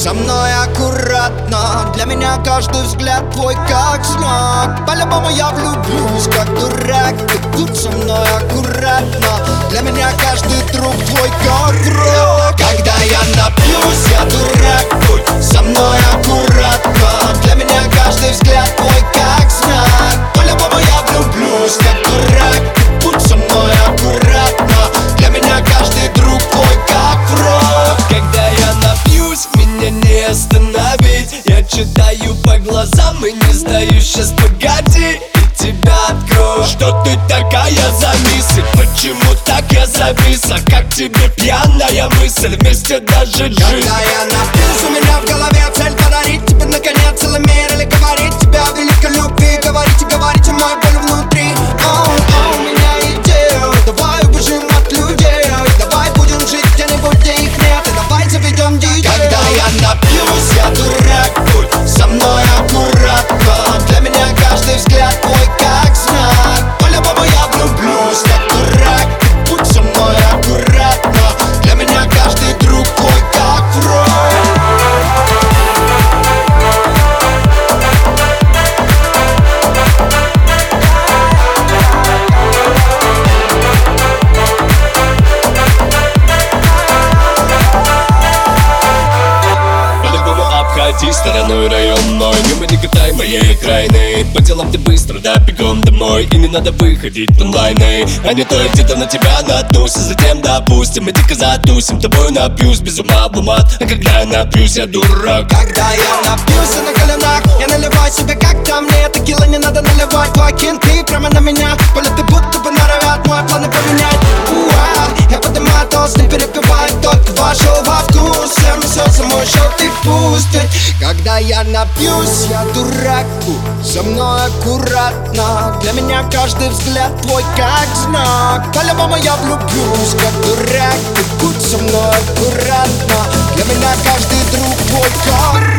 со мной аккуратно. Для меня каждый взгляд твой как знак. По-любому я влюблюсь, как дурак. Ты будь со мной аккуратно. Для меня каждый друг твой как враг. Когда я напьюсь, я дурак. Будь со мной аккуратно. Для меня каждый взгляд твой как знак. По-любому я влюблюсь, как дурак. Ты будь со мной аккуратно. Для меня каждый друг твой как враг. Когда я напьюсь, меня не остановить. Я читаю по глазам и не сдаюсь. Сейчас погоди, и тебя открою. Что ты такая за мысль? Почему так я завис? А как тебе пьяная мысль? Вместе даже жить. Когда я напьюсь, у меня в голове цель подарить тебе наконец целый мир. Или говорить тебе о великой любви. Говорите мою боль внутри. У меня идея. Давай убежим от людей. Давай будем жить где-нибудь, где их нет. И давай заведем детей. Когда я напьюсь, я дурак. Будь со мной аккуратно. Для меня каждый взгляд твой как знак. По-любому я влюблюсь, как дурак. Ты будь со мной аккуратно. Для меня каждый друг твой как враг. Обходи стороной район мой, мимо не катай моей окраины. По делам ты быстро, да, бегом домой. И не надо выходить в онлайны. А не то я где-то на тебя наткнусь. А затем, допустим, мы дико затусим. Тобой напьюсь, без ума в умат. А когда я напьюсь, я дурак. Когда я напьюсь, я на коленах. Я наливаю себе как-то мне. Текила не надо наливать. Твои кенты прямо на меня. Полеты будто бы норовят мои планы поменять. Я поднимаю тост, не перепиваю. Только вошел во вкус. Всем все самой шел ты пустить. Когда я напьюсь, я дурак. Будь со мной аккуратно. Для меня каждый взгляд твой как знак. По-любому я влюблюсь, как дурак. Ты будь со мной аккуратно. Для меня каждый друг твой как